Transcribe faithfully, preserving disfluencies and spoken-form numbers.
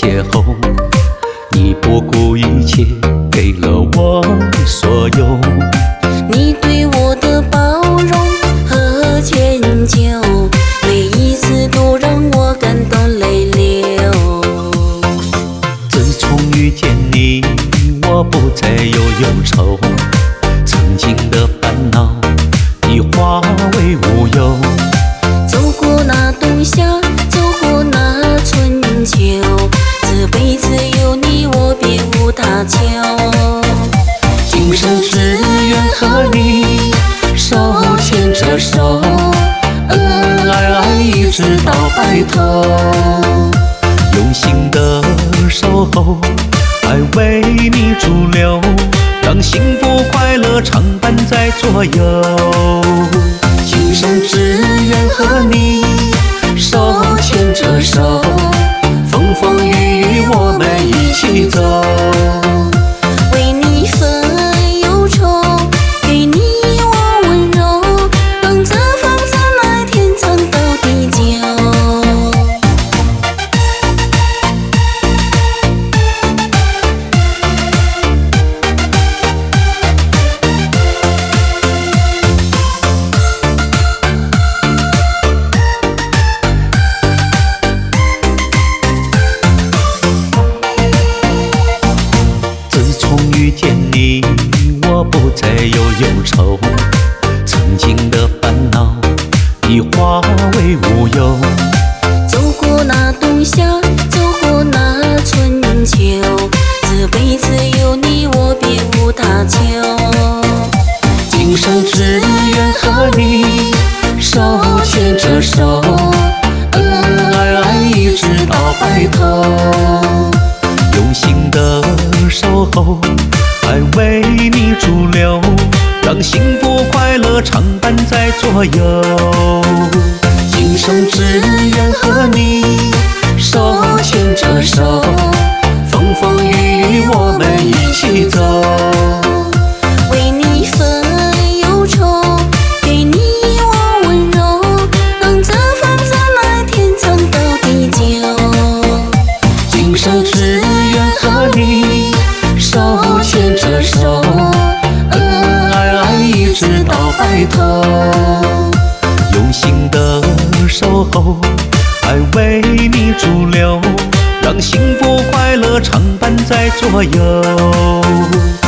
邂逅，你不顾一切给了我所有。 你对我的包容和迁就，每一次都让我感动泪流。 自从遇见你，我不再有忧愁，曾经的烦恼已化为乌有。 走过那冬夏，走过那春秋，这辈子有你我别无他求。 今生只愿和你手牵着手，恩恩爱爱一直到白头。用心的守候，爱为你驻留，让幸福快乐常伴在左右。今生只愿和你手牵着手，风风雨雨我们一起走。 为你分忧愁，给你我温柔，让这房子来天长到地久。遇见你，我不再有忧愁，曾经的烦恼已化为乌有。 走过那冬夏，走过那春秋，这辈子有你我别无他求。 今生只愿和你手牵着手，恩恩爱爱一直到白头。用心的守候，爱为你驻留，让幸福快乐常伴在左右。今生只愿和你手牵着手，风风雨雨我们一起走。 为你分忧愁，给你我温柔，让这房子来天长到地久。 今生只愿和你手牵着手，恩恩爱爱一直到白头。用心的守候，爱为你驻留，让幸福快乐常伴在左右。